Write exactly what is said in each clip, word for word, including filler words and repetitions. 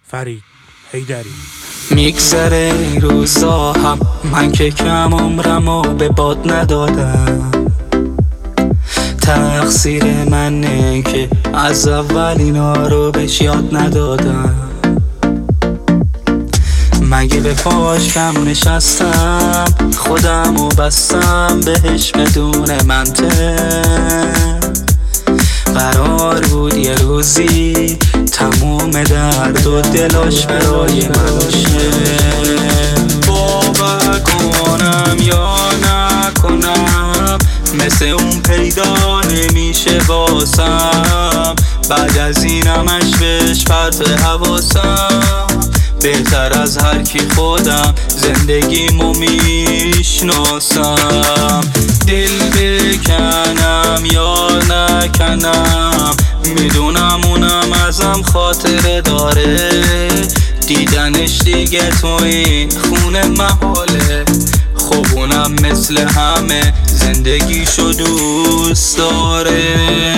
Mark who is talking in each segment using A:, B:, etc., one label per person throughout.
A: فرید حیدری.
B: میگذره این روزا هم من که کم عمرمو به باد ندادم، تقصیر منه که از اول اینا رو بهش یاد ندادم. مگه به پاش کم نشستم، خودمو بستم بهش بدون منطق. قرار بود یه روزی تموم درد و دلاش برای من شه. باور کنم یا نکنم، مثل اون پیدا نمیشه واسم. بعد از این همش بهش پرت حواسم. بهتر از هر کی خودم زندگیمو میشناسم. دل بکنم یا نکنم، میدونم اونم ازم خاطره داره. دیدنش دیگه تو این خونه محاله. خب اونم مثل همه زندگیشو دوست داره.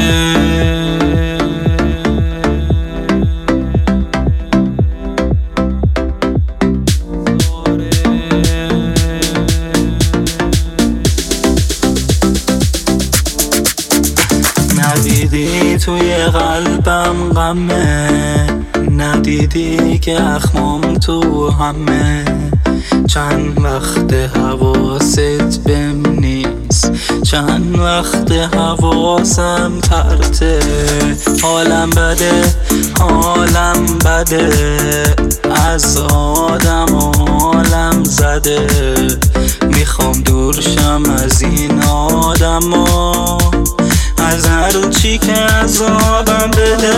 B: ندیدی توی قلبم غمه، ندیدی که اخمام تو همه. چند وقت حواست بهم نیست، چند وقت حواسم پرته. حالم بده، حالم بده، از آدم حالم زده. میخوام دورشم از این آدما، از هر چی که عذابم بده.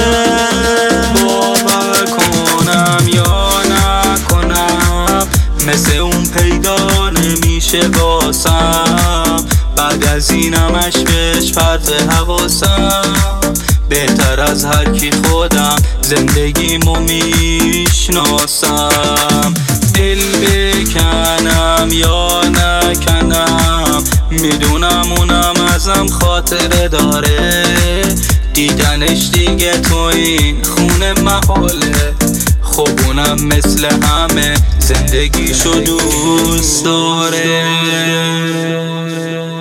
B: باور کنم یا نکنم، مثل اون پیدا نمیشه واسم. بعد از این همش بهش پرت حواسم. بهتر از هر کی خودم زندگیمو میشناسم. دل بکنم یا نکنم، میدونم اونم ازم خاطره داره. دیدنش دیگه تو این خونه محاله. خب اونم مثل همه زندگیشو دوست داره.